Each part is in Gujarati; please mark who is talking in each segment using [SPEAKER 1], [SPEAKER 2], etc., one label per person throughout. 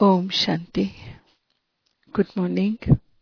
[SPEAKER 1] ઓમ શાંતિ. Good morning.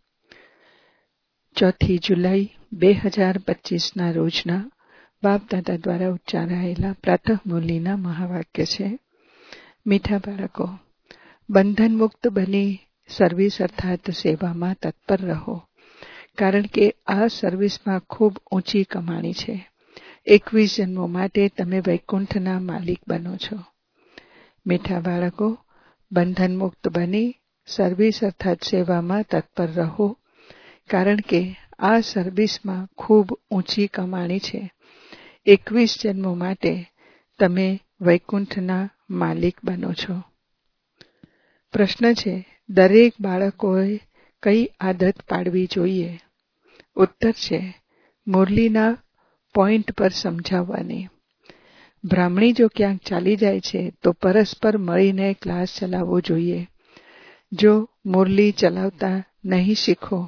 [SPEAKER 1] 4 જુલાઈ 2025ના રોજના બાપ દાદા દ્વારા ઉચ્ચારાયેલા પ્રાતઃ મુરલીના મહાવાક્ય છે. મીઠા બાળકો, બંધન મુક્ત બની સર્વિસ અર્થાત સેવામાં તત્પર રહો, કારણ કે આ સર્વિસમાં ખૂબ ઊંચી કમાણી છે. 21 જન્મો માટે તમે વૈકુંઠના માલિક બનો છો. મીઠા બાળકો, બંધન મુક્ત બની સર્વિસ અર્થાત સેવામાં તત્પર રહો, કારણ કે આ સર્વિસમાં ખૂબ ઊંચી કમાણી છે. 21 જન્મો માટે તમે વૈકુંઠના માલિક બનો છો. પ્રશ્ન છે, દરેક બાળકોએ કઈ આદત પાડવી જોઈએ? ઉત્તર છે, મુરલીના પોઈન્ટ પર સમજાવવાની. બ્રાહ્મણી જો ક્યાંક ચાલી જાય છે તો પરસ્પર મળીને ક્લાસ ચલાવવો જોઈએ. જો મુરલી ચલાવતા નહીં શીખો,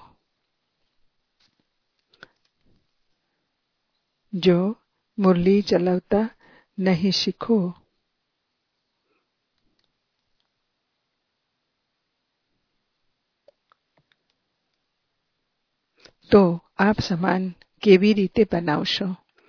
[SPEAKER 1] તો આપ સમાન કેવી રીતે બનાવશો?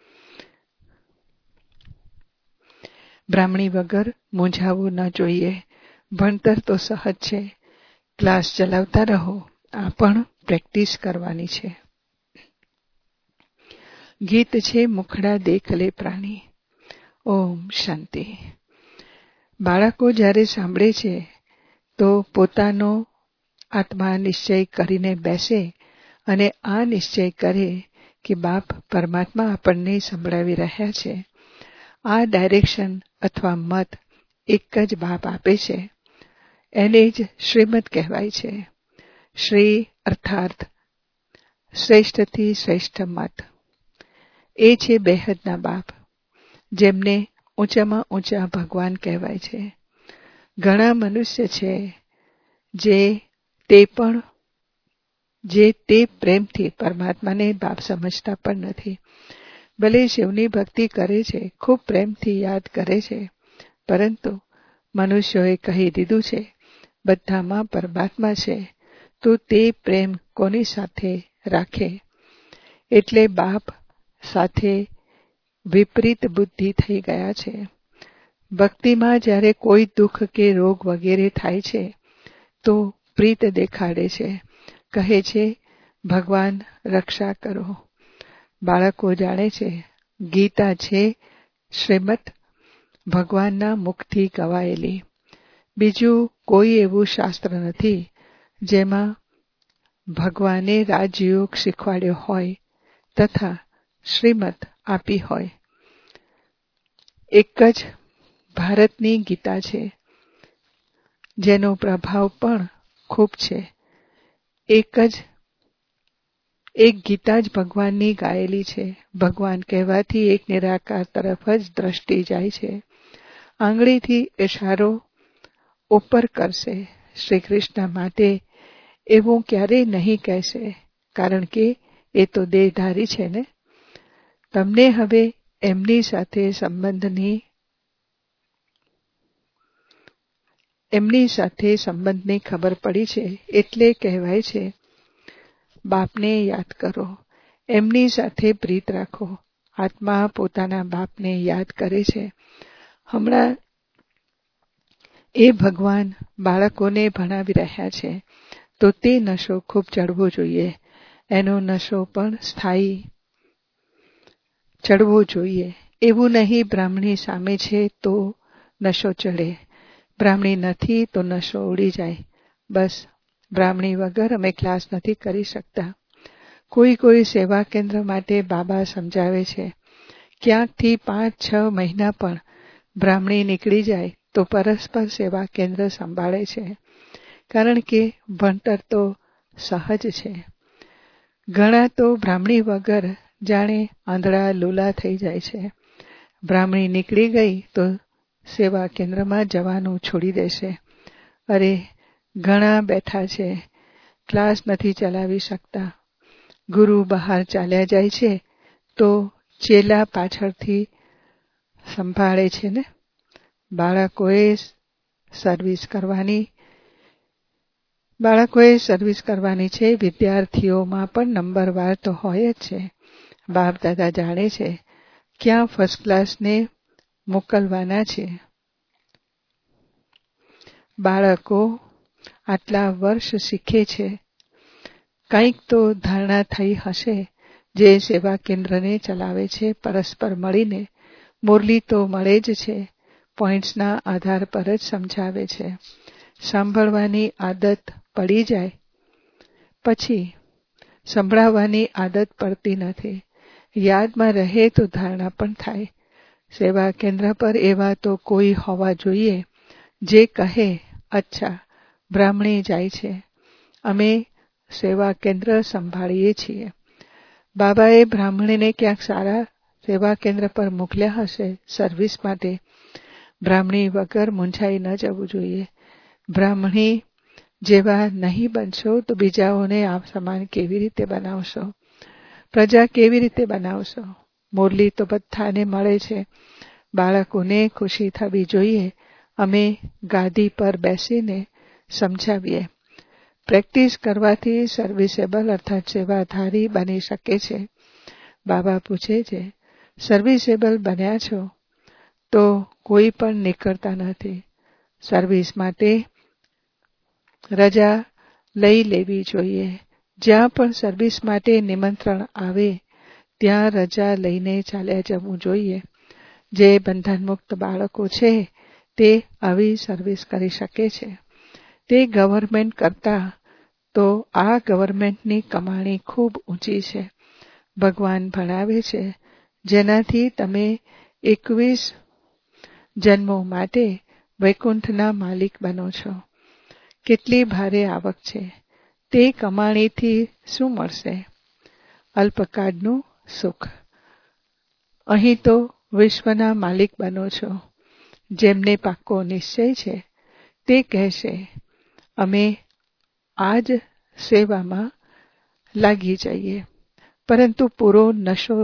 [SPEAKER 1] બ્રાહ્મણી વગર મૂંઝાવવું ન જોઈએ. ભણતર તો સહજ છે, ક્લાસ ચલાવતા રહો. આ પણ પ્રેક્ટિસ કરવાની છે. ગીત છે, મુખડા દેખ લે પ્રાણી. ઓમ શાંતિ. બાળકો જ્યારે સાંભળે છે તો પોતાનો આત્મા નિશ્ચય કરીને બેસે અને આ નિશ્ચય કરે કે બાપ પરમાત્મા આપણને સંભળાવી રહ્યા છે. આ ડાયરેક્શન અથવા મત એક જ બાપ આપે છે. એને જ શ્રીમત કહેવાય છે. શ્રી અર્થાત શ્રેષ્ઠથી શ્રેષ્ઠ મત. એ છે બેહદના બાપ, જેમને ઊંચામાં ઊંચા ભગવાન કહેવાય છે. ઘણા મનુષ્ય છે જે તે પ્રેમથી પરમાત્માને બાપ સમજતા પણ નથી. ભલે શિવની ભક્તિ કરે છે, ખૂબ પ્રેમથી યાદ કરે છે, પરંતુ મનુષ્યોએ કહી દીધું છે બધામાં પરમાત્મા છે, તો તે પ્રેમ કોની સાથે રાખે? એટલે બાપ સાથે વિપરીત બુદ્ધિ થઈ ગયા છે. ભક્તિમાં જ્યારે કોઈ દુઃખ કે રોગ વગેરે થાય છે તો પ્રીત દેખાડે છે, કહે છે ભગવાન રક્ષા કરો. બાળકો જાણે છે ગીતા છે શ્રીમત ભગવાનના મુખથી ગવાયેલી. બીજું કોઈ એવું શાસ્ત્ર નથી જેમાં ભગવાને રાજયોગ શીખવાડ્યો હોય તથા શ્રીમત આપી હોય. એક જ ભારતની ગીતા છે, જેનો પ્રભાવ પણ ખૂબ છે. એક ગીતા જ ભગવાનની ગાયેલી છે. ભગવાન કહેવાથી એક નિરાકાર તરફ જ દ્રષ્ટિ જાય છે. આંગળીથી ઇશારો ઉપર કરશે. શ્રી કૃષ્ણ માટે એવું ક્યારેય નહીં કહેશે, કારણ કે એ તો દેહધારી છે ને. તમને હવે એમની સાથે સંબંધની ખબર પડી છે, એટલે કહેવાય છે બાપને યાદ કરો, એમની સાથે પ્રીત રાખો. આત્મા પોતાના બાપને યાદ કરે છે. હમણાં એ ભગવાન બાળકોને ભણાવી રહ્યા છે, તો તે નશો ખૂબ ચડવો જોઈએ. એનો નશો પણ સ્થાયી ચડવો જોઈએ. એવું નહીં બ્રાહ્મણી સામે છે તો નશો ચડે, બ્રાહ્મણી નથી તો નશો ઉડી જાય. બસ બ્રાહ્મણી વગર અમે ક્લાસ નથી કરી શકતા. કોઈ સેવા કેન્દ્ર માટે બાબા સમજાવે છે, ક્યાંકથી 5-6 મહિના પણ બ્રાહ્મણી નીકળી જાય તો પરસ્પર સેવા કેન્દ્ર સંભાળે છે, કારણ કે ભણતર તો સહજ છે. ઘણા તો બ્રાહ્મણી વગર જાણે આંધળા લૂલા થઈ જાય છે. બ્રાહ્મણી નીકળી ગઈ તો સેવા કેન્દ્રમાં જવાનું છોડી દેશે. અરે ઘણા બેઠા છે, ક્લાસ નથી ચલાવી શકતા. ગુરુ બહાર ચાલ્યા જાય છે તો ચેલા પાછળથી સંભાળે છે ને. બાળકોએ સર્વિસ કરવાની, બાળકોએ સર્વિસ કરવાની છે. વિદ્યાર્થીઓમાં પણ નંબરવાર તો હોય જ છે. બાપ દાદા જાણે છે ક્યાં ફર્સ્ટ ક્લાસને મોકલવાના છે. બાળકો આટલા વર્ષ શીખે છે. કંઈક તો ધારણા થઈ હશે. જે સેવા કેન્દ્રને ચલાવે છે પરસ્પર મળીને મુરલી તો મળે જ છે. પોઈન્ટ્સના આધાર પર જ સમજાવે છે. સાંભળવાની આદત પડી જાય પછી સંભળાવવાની આદત પડતી નથી. યાદમાં રહે તો ધારણા પણ થાય. સેવા કેન્દ્ર પર એવા તો કોઈ હોવા જોઈએ જે કહે, અચ્છા બ્રાહ્મણી જાય છે, અમે સેવા કેન્દ્ર સંભાળીએ છીએ. બાબાએ બ્રાહ્મણીને ક્યાંક સારા સેવા કેન્દ્ર પર મોકલ્યા હશે સર્વિસ માટે. બ્રાહ્મણી વગર મૂંઝાઈ ન જવું જોઈએ. બ્રાહ્મણી જેવા નહીં બનશો તો બીજાઓને આપ સમાન કેવી રીતે બનાવશો? પ્રજા કેવી રીતે બનાવશો? મુરલી તો બધાને મળે છે. બાળકોને ખુશી થવી જોઈએ. અમે ગાદી પર બેસીને સમજાવીએ. પ્રેક્ટિસ કરવાથી સર્વિસેબલ અર્થાત સેવાધારી બની શકે છે. બાબા પૂછે છે, સર્વિસેબલ બન્યા છો તો કોઈ પણ નીકળતા નથી. સર્વિસ માટે રજા લઈ લેવી જોઈએ. જ્યાં પણ સર્વિસ માટે નિમંત્રણ આવે ત્યાં રજા લઈને ચાલ્યા જવું જોઈએ. જે બંધનમુક્ત બાળકો છે તે આવી સર્વિસ કરી શકે છે. તે ગવર્મેન્ટ કરતા તો આ ગવર્મેન્ટની કમાણી ખૂબ ઊંચી છે. ભગવાન ભણાવે છે જેનાથી તમે 21 જન્મો માટે વૈકુંઠના માલિક બનો છો. કેટલી ભારે આવક છે. તે કમાણીથી શું મળશે? અલ્પકાળનું સુખ. અહીં તો વિશ્વના માલિક બનો છો. જેમને પાક્કો નિશ્ચય છે તે કહેશે, અમે આજ સેવામાં લાગી જઈએ. પરંતુ પૂરો નશો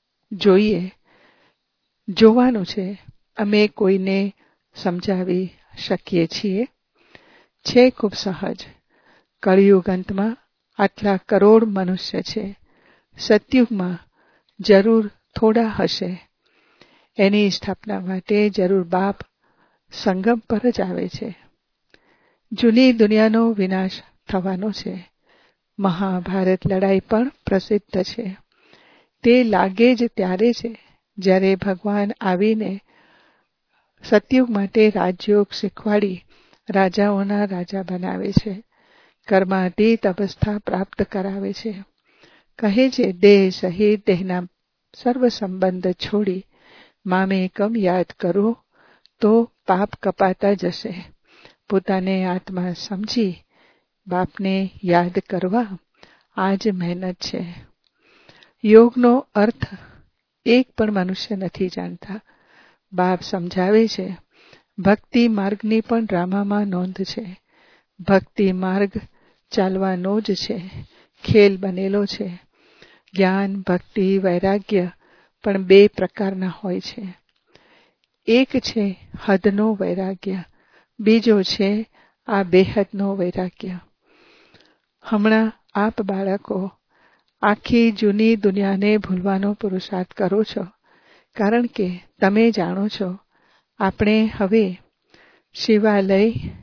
[SPEAKER 1] જોવાનું છે. અમે કોઈને સમજાવી શકીએ છીએ? છે ખૂબ સહજ. કળિયુગ અંતમાં આટલા કરોડ મનુષ્ય છે. સતયુગમાં જરૂર થોડા હશે. એની સ્થાપના માટે જરૂર બાપ સંગમ પર જ આવે છે. જૂની દુનિયાનો વિનાશ થવાનો છે. મહાભારત લડાઈ પણ પ્રસિદ્ધ છે. તે લાગે જ ત્યારે છે જ્યારે ભગવાન આવીને સતયુગ માટે રાજયોગ શીખવાડી રાજાઓના રાજા બનાવે છે. કર્માતીત અવસ્થા પ્રાપ્ત કરાવે છે. કહે છે, દેહ સહિત દેહના સર્વ સંબંધ છોડી મામેકમ યાદ કરો તો પાપ કપાતા જશે. પોતાને આત્મા સમજી બાપને યાદ કરવા આ જ મહેનત છે. યોગનો અર્થ એક પણ મનુષ્ય નથી જાણતા. બાપ સમજાવે છે. ભક્તિ માર્ગની પણ ડ્રામામાં નોંધ છે. ભક્તિ માર્ગ ચાલવાનો જ છે. ખેલ બનેલો છે. જ્ઞાન, ભક્તિ, વૈરાગ્ય પણ બે પ્રકારના હોય છે. એક છે હદનો વૈરાગ્ય, બીજો છે આ બેહદનો વૈરાગ્ય. હમણાં આપ બાળકો આખી જૂની દુનિયાને ભૂલવાનો પુરુષાર્થ કરો છો. કારણ કે તમે જાણો છો આપણે હવે શિવાલય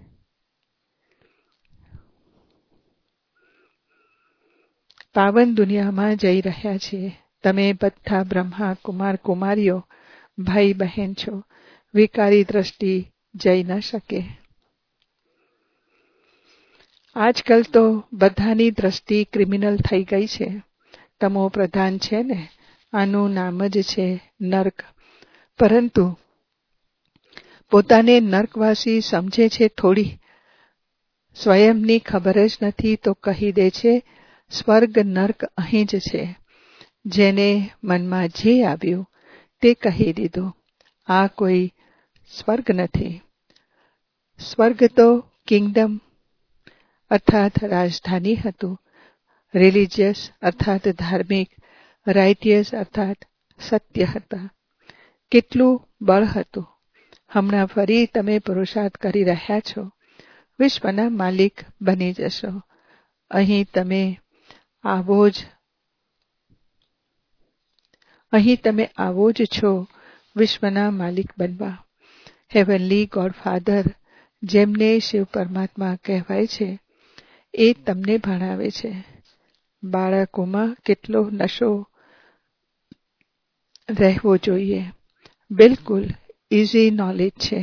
[SPEAKER 1] પાવન દુનિયામાં જઈ રહ્યા છીએ. તમે બધા બ્રહ્મા કુમાર કુમારીઓ ભાઈ બહેન છો. વિકારી દ્રષ્ટિ જઈ ન શકે. આજકાલ તો બધાની દ્રષ્ટિ ક્રિમિનલ થઈ ગઈ છે. તમો પ્રધાન છે ને, આનું નામ જ છે નર્ક. પરંતુ પોતાને નર્કવાસી સમજે છે થોડી. સ્વયંની ખબર જ નથી તો કહી દે છે સ્વર્ગ નર્ક અહીં જ છે. જેને મનમાં જે આવ્યું તે કહી દીધું. આ કોઈ સ્વર્ગ નથી. સ્વર્ગ તો કિંગડમ અર્થાત રાજધાની હતું. રિલિજિયસ અર્થાત ધાર્મિક, રાઇટિયસ અર્થાત સત્ય હતા. કેટલું બળ હતું. હમણાં ફરી તમે પુરુષાર્થ કરી રહ્યા છો. વિશ્વના માલિક બની જશો. અહીં તમે આવો જ છો વિશ્વના માલિક બનવા. હેવનલી ગોડ ફાધર, જેમને શિવ પરમાત્મા કહેવાય છે, એ તમને ભણાવે છે. બાળકોમાં કેટલો નશો રહેવો જોઈએ. બિલકુલ ઇઝી નોલેજ છે.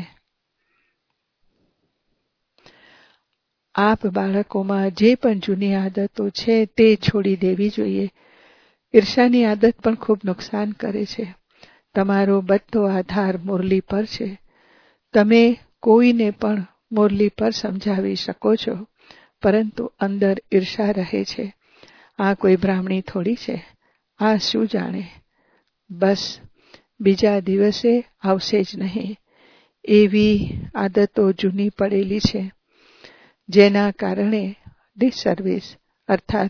[SPEAKER 1] આપ બાળકોમાં જે પણ જૂની આદતો છે તે છોડી દેવી જોઈએ. ઈર્ષાની આદત પણ ખૂબ નુકસાન કરે છે. તમારો બધો આધાર મુરલી પર છે. તમે કોઈને પણ મુરલી પર સમજાવી શકો છો, પરંતુ અંદર ઈર્ષા રહે છે. આ કોઈ બ્રાહ્મણી થોડી છે, આ શું જાણે, બસ બીજા દિવસે આવશે જ નહીં, એવી આદતો જૂની પડેલી છે, જેના કારણે ડિસસર્વિસ અર્થાત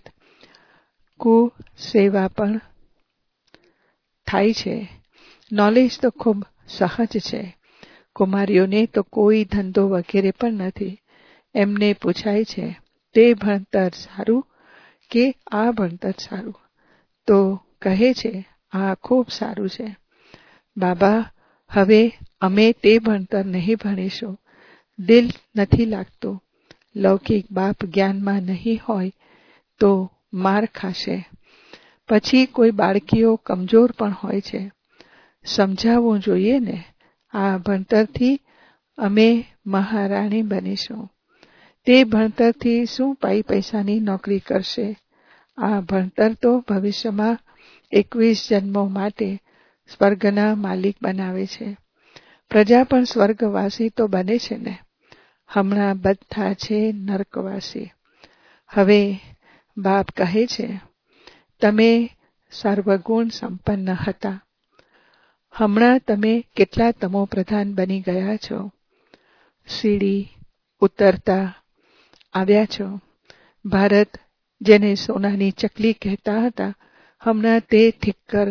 [SPEAKER 1] કુસેવા પણ થાય છે. નોલેજ તો ખૂબ સહજ છે. કુમારીઓને તો કોઈ ધંધો વગેરે પણ નથી. એમને પૂછાય છે, તે ભણતર સારું કે આ ભણતર સારું? તો કહે છે, આ ખૂબ સારું છે. બાબા, હવે અમે તે ભણતર નહીં ભણીશું. દિલ નથી લાગતું. લૌકિક બાપ જ્ઞાનમાં નહીં હોય તો માર ખાશે. પછી કોઈ બાળકીઓ કમજોર પણ હોય છે. સમજાવવું જોઈએ ને, આ ભણતરથી અમે મહારાણી બનીશું. તે ભણતરથી શું પૈસાની નોકરી કરશે? આ ભણતર તો ભવિષ્યમાં 21 જન્મો માટે સ્વર્ગના માલિક બનાવે છે. પ્રજા પણ સ્વર્ગવાસી તો બને છે ને. હમણાં બધા છે નર્કવાસી. હવે બાપ કહે છે, તમે સર્વગુણ સંપન્ન હતા. હમણાં તમે કેટલા તમો પ્રધાન બની ગયા છો. સીડી ઉતરતા આવ્યા છો. ભારત, જેને સોનાની ચકલી કહેતા હતા, હમણાં તે ઠીકર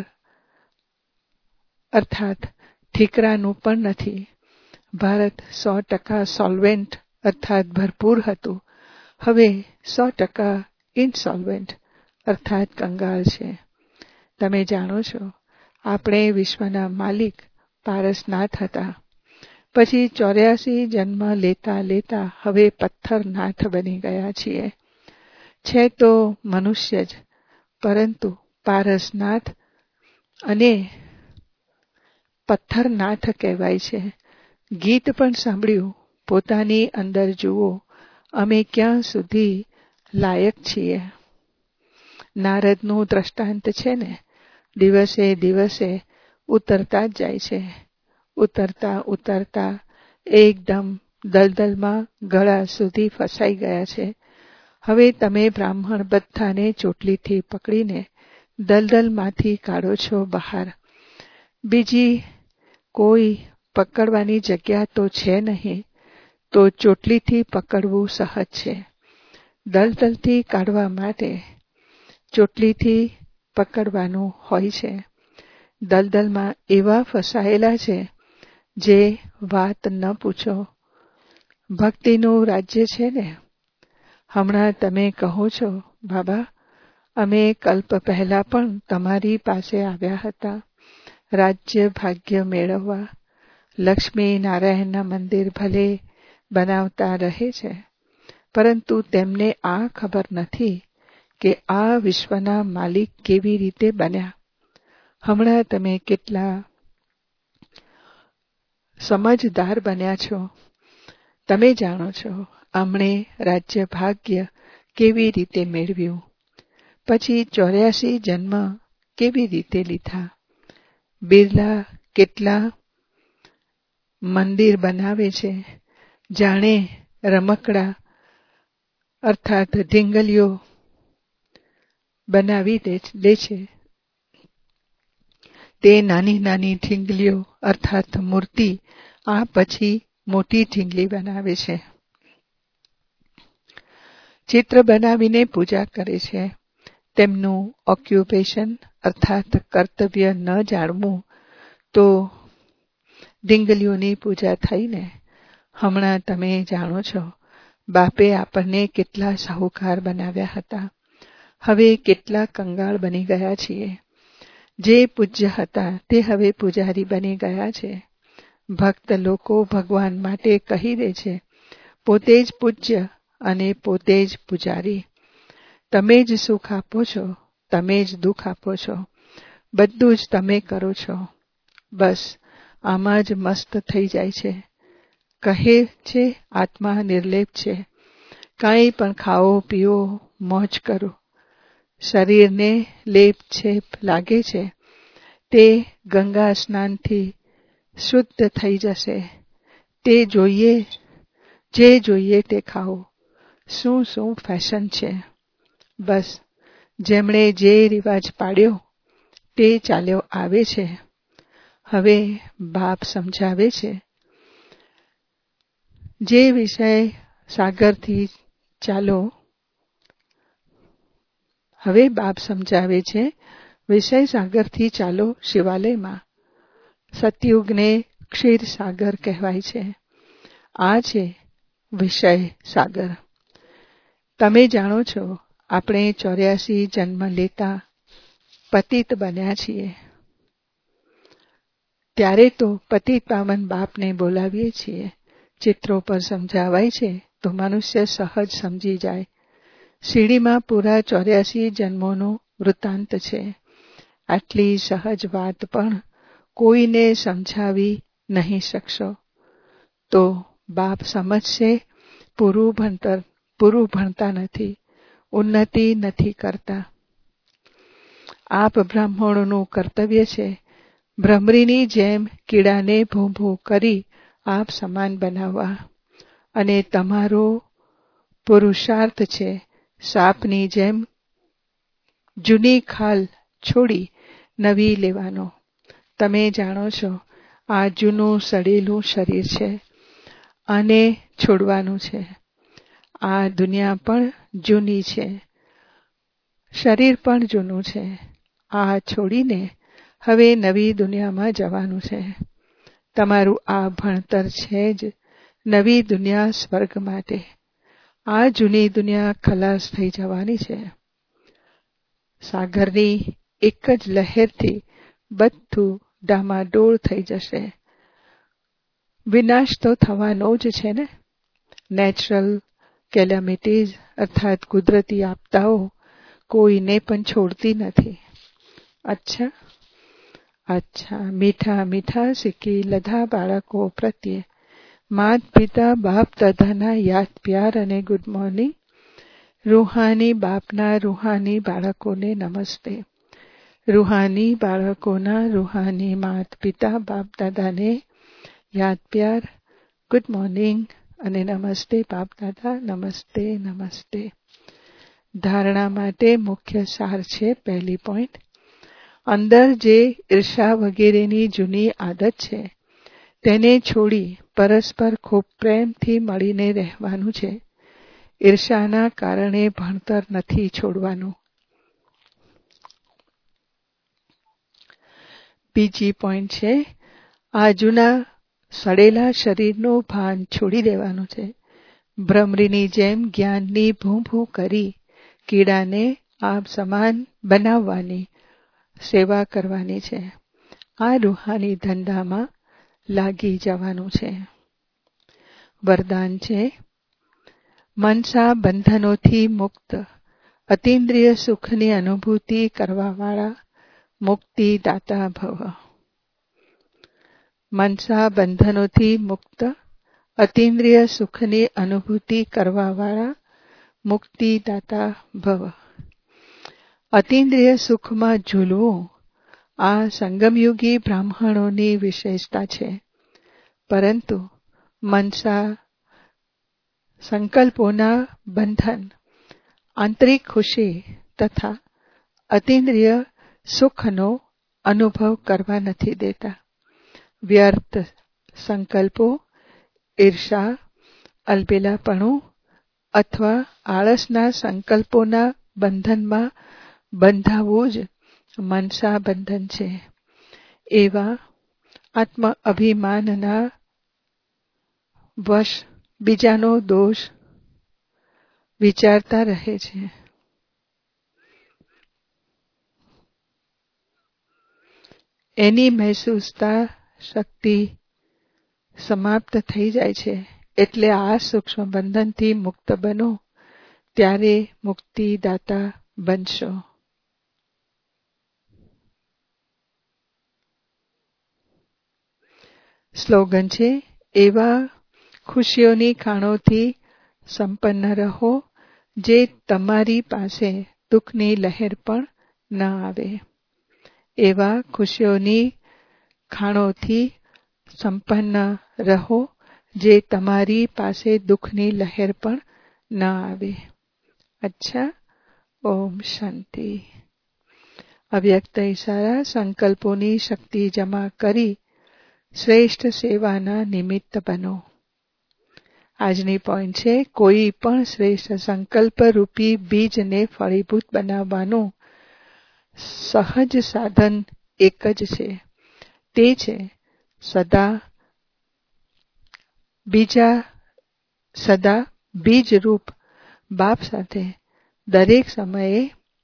[SPEAKER 1] અર્થાત ઠીકરાનું પણ નથી. ભારત 100% સોલ્વેન્ટ અર્થાત ભરપૂર હતું. હવે 100% ઇનસોલ્વેન્ટ અર્થાત કંગાળ છે. તમે જાણો છો, આપણે વિશ્વના માલિક પારસનાથ હતા. પછી 84 જન્મ લેતા લેતા હવે પથ્થરનાથ બની ગયા છીએ. છે તો મનુષ્ય જ, પરંતુ પારસનાથ અને પથ્થરનાથ કહેવાય છે. ગીત પણ સાંભળ્યું. પોતાની અંદર જુઓ, અમે ક્યાં સુધી લાયક છીએ. નારદનું દ્રષ્ટાંત છે ને, દિવસે દિવસે ઉતરતા જ જાય છે. ઉતરતા ઉતરતા એકદમ દલદલમાં ગળા સુધી ફસાઈ ગયા છે. હવે તમે બ્રાહ્મણ બધાને ચોટલીથી પકડીને દલદલમાંથી કાઢો છો બહાર. બીજી કોઈ પકડવાની જગ્યા તો છે નહીં, તો ચોટલીથી પકડવું સહજ છે. દલદલથી કાઢવા માટે ચોટલીથી પકડવાનું હોય છે. દલદલમાં એવા ફસાયેલા છે, જે વાત ન પૂછો. ભક્તિનું રાજ્ય છે ને. હમણાં તમે કહો છો, બાબા, અમે કલ્પ પહેલા પણ તમારી પાસે આવ્યા હતા રાજ્ય ભાગ્ય મેળવવા. લક્ષ્મી નારાયણના મંદિર ભલે બનાવતા રહે છે, પરંતુ તેમને આ ખબર નથી કે આ વિશ્વના માલિક કેવી રીતે બન્યા. હમણાં તમે કેટલા સમજદાર બન્યા છો. તમે જાણો છો, આમણે રાજ્ય ભાગ્ય કેવી રીતે મેળવ્યું. પછી 84 જન્મ કેવી રીતે લીધા. બિરલા કેટલા મંદિર બનાવે છે, જાણે રમકડા અર્થાત ઢીંગલીઓ બનાવી દે છે. તે નાની નાની ઢીંગલીઓ અર્થાત મૂર્તિ આ પછી મોટી ઢીંગલી બનાવે છે. ચિત્ર બનાવીને પૂજા કરે છે. તેમનું ઓક્યુપેશન અર્થાત કર્તવ્ય ન જાણવું તો ઢીંગલીઓની પૂજા થઈને. હમણાં તમે જાણો છો, બાપે આપણને કેટલા સાહુકાર બનાવ્યા હતા. હવે કેટલા કંગાળ બની ગયા છીએ. જે પૂજ્ય હતા તે હવે પૂજારી બની ગયા છે. ભક્ત લોકો ભગવાન માટે કહી દે છે, પોતે જ પૂજ્ય અને પોતે જ પૂજારી. તમે જ સુખ આપો છો, તમે જ દુઃખ આપો છો, બધું જ તમે કરો છો. બસ આમાં જ મસ્ત થઈ જાય છે. કહે છે આત્મા નિર્લેપ છે. કાંઈ પણ ખાઓ પીઓ, મોજ કરો. શરીરને લેપ છેપ લાગે છે તે ગંગા સ્નાનથી શુદ્ધ થઈ જશે. તે જોઈએ, જે જોઈએ તે ખાઓ. શું શું ફેશન છે. બસ જેમણે જે રિવાજ પાડ્યો તે ચાલ્યો આવે છે. હવે બાપ સમજાવે છે, જે વિષય સાગરથી ચાલો. હવે બાપ સમજાવે છે, વિષય સાગરથી ચાલો શિવાલયમાં. સતયુગને ક્ષીર સાગર કહેવાય છે. આ છે વિષય સાગર. તમે જાણો છો, આપણે 84 જન્મ લેતા પતિત બન્યા છીએ. ત્યારે તો પતિત પાવન બાપને બોલાવીએ છીએ. ચિત્રો પર સમજાવાય છે તો મનુષ્ય સહજ સમજી જાય. સીડીમાં પૂરા 84 જન્મોનો વૃત્તાંત છે. આટલી સહજ વાત પણ કોઈને સમજાવી નહીં શકશો. તો બાપ સમજશે પૂરું ભણતા નથી, ઉન્નતિ નથી કરતા. આપ બ્રાહ્મણોનું કર્તવ્ય છે ભ્રમરીની જેમ કીડાને ભૂં ભૂં કરી આપ સમાન બનાવવા. અને તમારો પુરુષાર્થ છે સાપની જેમ જૂની ખાલ છોડી નવી લેવાનો. તમે જાણો છો આ જૂનું સડેલું શરીર છે, આને છોડવાનું છે. આ દુનિયા પણ જૂની છે, શરીર પણ જૂનું છે. આ છોડીને હવે નવી દુનિયામાં જવાનું છે. તમારું આ ભણતર છે જ નવી દુનિયા સ્વર્ગ માટે. આ જૂની દુનિયા ખલાસ થઈ જવાની છે. સાગરની એક જ લહેરથી બધું ડામાડોળ થઈ જશે. વિનાશ તો થવાનો જ છે ને. નેચરલ કેલેમિટીઝ અર્થાત કુદરતી આપદાઓ કોઈને પણ છોડતી નથી. અચ્છા મીઠા મીઠા શીખી લધા બાળકો પ્રત્યે માત પિતા બાપ દાદાના યાદ પ્યાર અને ગુડ મોર્નિંગ. રૂહાની બાપના રૂહાની બાળકોને નમસ્તે. રૂહાની બાળકોના રૂહાની માત પિતા બાપ દાદાને યાદ પ્યાર, ગુડ મોર્નિંગ અને નમસ્તે બાપ દાદા. નમસ્તે નમસ્તે. ધારણા માટે મુખ્ય સાર છે. પહેલી પોઈન્ટ, અંદર જે ઈર્ષા વગેરેની જૂની આદત છે તેને છોડી પરસ્પર ખૂબ પ્રેમથી મળીને રહેવાનું છે. ઈર્ષાના કારણે ભણતર નથી છોડવાનું. બીજી પોઈન્ટ છે, આ જૂના સડેલા શરીરનું ભાન છોડી દેવાનું છે. ભ્રમરીની જેમ જ્ઞાનની ભૂં ભૂં કરી કીડાને આપ સમાન બનાવવાની સેવા કરવાની છે. આ રૂહાની ધંધામાં લાગી જવાનું છે. વરદાન છે, મનસા બંધનોથી મુક્ત અતિન્દ્રિય સુખની અનુભૂતિ કરવાવાળા મુક્તિદાતા ભવ. મનસા બંધનોથી મુક્ત અતિન્દ્રિય સુખની અનુભૂતિ કરવાવાળા મુક્તિદાતા ભવ. અતિન્દ્રિય સુખમાં ઝૂલવું આ સંગમયુગી બ્રાહ્મણોની વિશેષતા છે. પરંતુ મનસા સંકલ્પોના બંધન આંતરિક ખુશી તથા અતિન્દ્રિય સુખનો અનુભવ કરવા નથી દેતા. વ્યર્થ સંકલ્પો, ઈર્ષા, અલબેલાપણું અથવા આળસના સંકલ્પોના બંધનમાં બંધાવું જ મનસા બંધન છે. એવા આત્મ અભિમાનના વશ બીજાનો દોષ વિચારતા રહે છે. એની મહેસૂસતા શક્તિ સમાપ્ત થઈ જાય છે. એટલે આ સૂક્ષ્મ બંધનથી મુક્ત બનો, ત્યારે મુક્તિદાતા બનશો. સ્લોગન છે, એવા ખુશીઓની ખાણોથી સંપન્ન રહો, જે તમારી પાસે દુઃખની લહેર પણ ન આવે. એવા ખુશીઓની ખાણોથી સંપન્ન રહો, જે તમારી પાસે દુઃખની લહેર પણ ન આવે. અચ્છા, ઓમ શાંતિ. અવ્યક્ત ઈશારા સંકલ્પોની શક્તિ જમા કરી શ્રેષ્ઠ સેવાના નિમિત્ત બનો. આજની પોઈન્ટ છે, કોઈ પણ શ્રેષ્ઠ સંકલ્પ રૂપી બીજને ફળીભૂત બનાવવાનું સહજ સાધન એક જ છે. તે છે સદા બીજરૂપ બાપ સાથે દરેક સમયે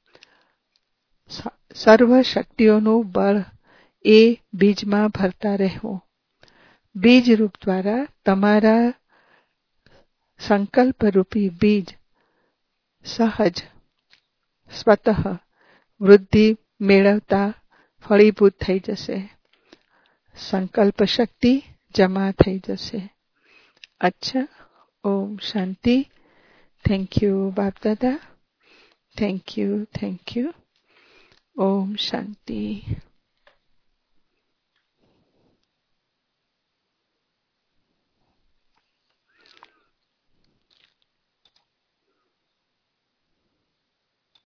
[SPEAKER 1] સર્વ શક્તિઓનું બળ એ બીજમાં ભરતા રહેવું. બીજરૂપ દ્વારા તમારા સંકલ્પરૂપી બીજ સહજ સ્વતઃ વૃદ્ધિ મેળવતા ફળીભૂત થઈ જશે. સંકલ્પ શક્તિ જમા થઈ જશે. અચ્છા, ઓમ શાંતિ. થેન્ક યુ બાપ દાદા. Thank you. ઓમ શાંતિ.